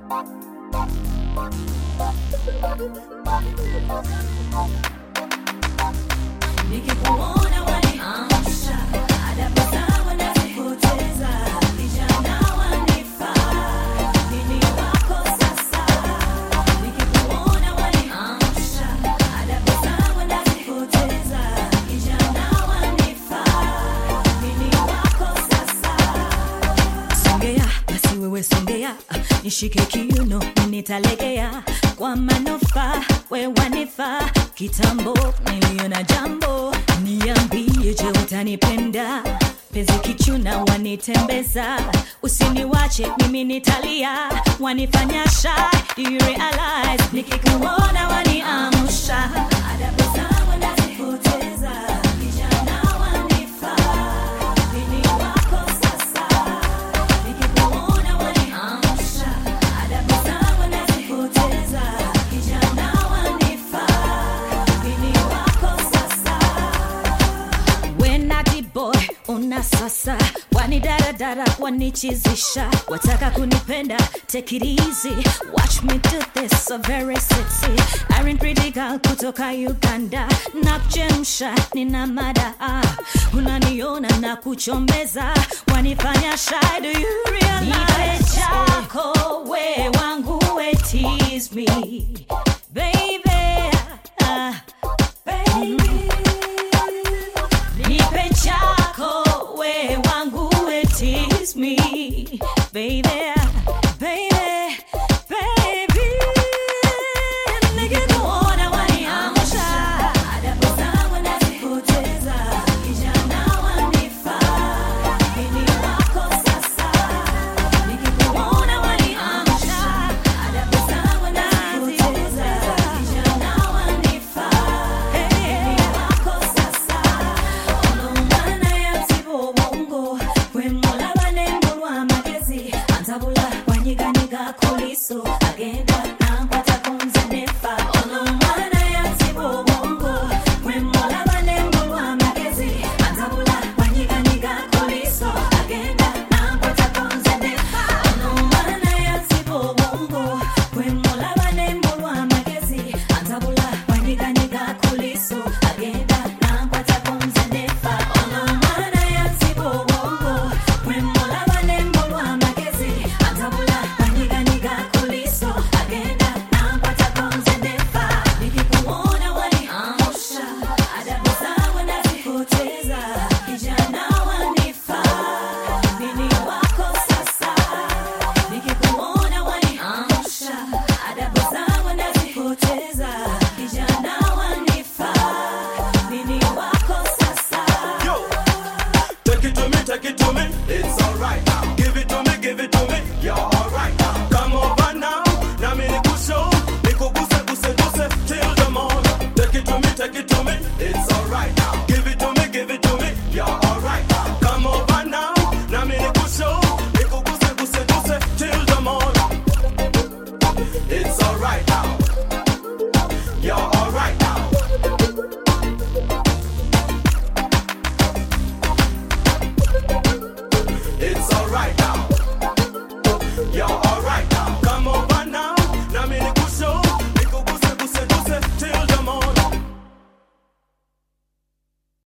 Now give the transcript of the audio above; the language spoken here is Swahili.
Nikikuona waniamsha, adabu zangu nazipoteza, vijana wanifaa, mimi wako sasa. Nikikuona waniamsha, adabu zangu nazipoteza, vijana wanifaa, mimi wako sasa. Songea, basi wewe songea, nishike kiuno, nitalegea, kwa manufaa, we wanifaa, kitambo niliona jambo, niambie je utanipenda, penzi kichuna wanitembeza, usiniwache mimi nitalia, wanifanya shy, do you realize, nikikuona waniamsha, adabu zangu nazipoteza, vijana wanifaa, mimi wako sasa. Nikikuona waniamsha, adabu zangu nazipoteza, vijana wanifaa, mimi wako sasa. When I did boy, una sasa, wanidaradara, wanichizisha, wataka kunipenda, take it easy, watch me do this, so very sexy, Irene pretty girl kutoka Uganda, nakuchemsha, nina mada, unaniona na kuchombeza, wanifanya shy, do you realize, nipe chako, we wangu, we tease me, baby, baby. Nipe chako, we wangu, we tease me, baby, baby, baby. Nikikuona waniamsha, adabu zangu nazipoteza, vijana wanifaa, mimi wako sasa. Nikikuona waniamsha, adabu zangu nazipoteza, vijana wanifaa, mimi wako sasa. Olumana ya msibo bongo, kwe mola bane mbulwa magezi, antabula wanyiganyiga kuliso,